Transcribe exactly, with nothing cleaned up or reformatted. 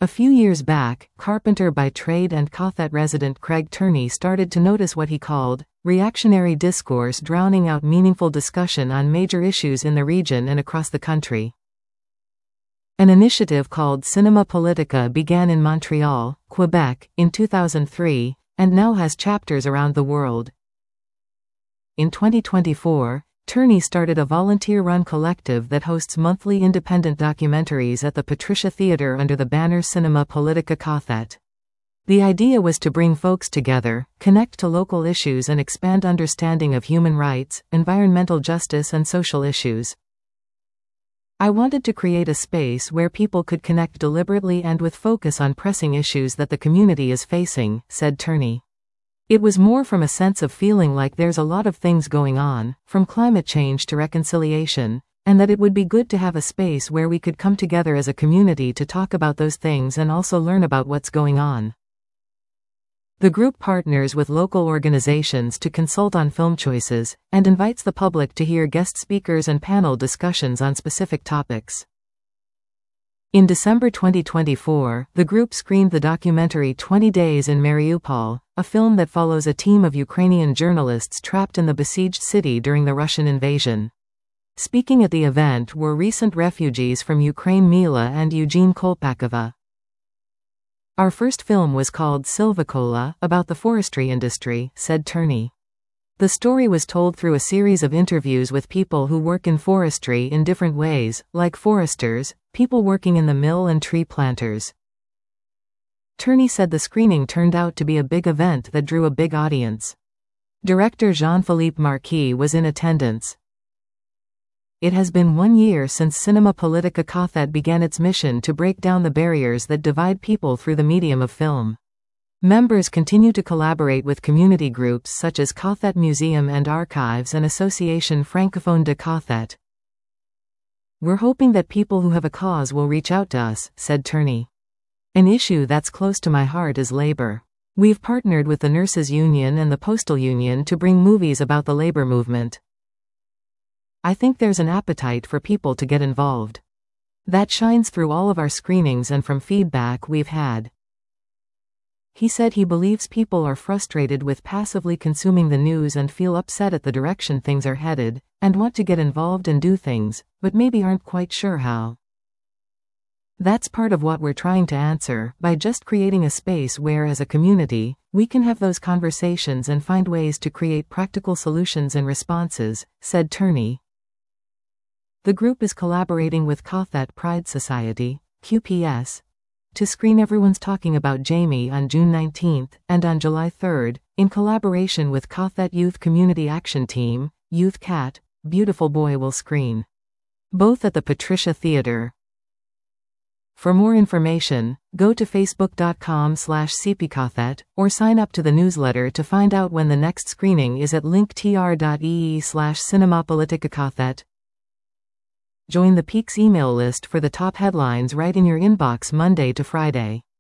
A few years back, carpenter by trade and Cothet resident Craig Turney started to notice what he called reactionary discourse drowning out meaningful discussion on major issues in the region and across the country. An initiative called Cinema Politica began in Montreal, Quebec, in two thousand three, and now has chapters around the world. In twenty twenty-four, Turney started a volunteer-run collective that hosts monthly independent documentaries at the Patricia Theatre under the banner Cinema Politica Cothet. The idea was to bring folks together, connect to local issues and expand understanding of human rights, environmental justice and social issues. I wanted to create a space where people could connect deliberately and with focus on pressing issues that the community is facing, said Turney. It was more from a sense of feeling like there's a lot of things going on, from climate change to reconciliation, and that it would be good to have a space where we could come together as a community to talk about those things and also learn about what's going on. The group partners with local organizations to consult on film choices, and invites the public to hear guest speakers and panel discussions on specific topics. In December twenty twenty-four, the group screened the documentary twenty days in Mariupol, a film that follows a team of Ukrainian journalists trapped in the besieged city during the Russian invasion. Speaking at the event were recent refugees from Ukraine Mila and Eugene Kolpakova. Our first film was called Silvicola, about the forestry industry, said Turney. The story was told through a series of interviews with people who work in forestry in different ways, like foresters, people working in the mill and tree planters. Turney said the screening turned out to be a big event that drew a big audience. Director Jean-Philippe Marquis was in attendance. It has been one year since Cinema Politica Cothet began its mission to break down the barriers that divide people through the medium of film. Members continue to collaborate with community groups such as Cothet Museum and Archives and Association Francophone de Cothet. We're hoping that people who have a cause will reach out to us, said Turney. An issue that's close to my heart is labor. We've partnered with the Nurses Union and the Postal Union to bring movies about the labor movement. I think there's an appetite for people to get involved. That shines through all of our screenings and from feedback we've had. He said he believes people are frustrated with passively consuming the news and feel upset at the direction things are headed, and want to get involved and do things, but maybe aren't quite sure how. That's part of what we're trying to answer, by just creating a space where, as a community, we can have those conversations and find ways to create practical solutions and responses, said Turney. The group is collaborating with Cothet Pride Society, Q P S, to screen Everyone's Talking About Jamie on June nineteenth, and on July third, in collaboration with Cothet Youth Community Action Team, Youth Cat, Beautiful Boy will screen. Both at the Patricia Theatre. For more information, go to facebook dot com slash c p cothet, or sign up to the newsletter to find out when the next screening is at linktr dot e e slash cinemapoliticacothet. Join the Peaks email list for the top headlines right in your inbox Monday to Friday.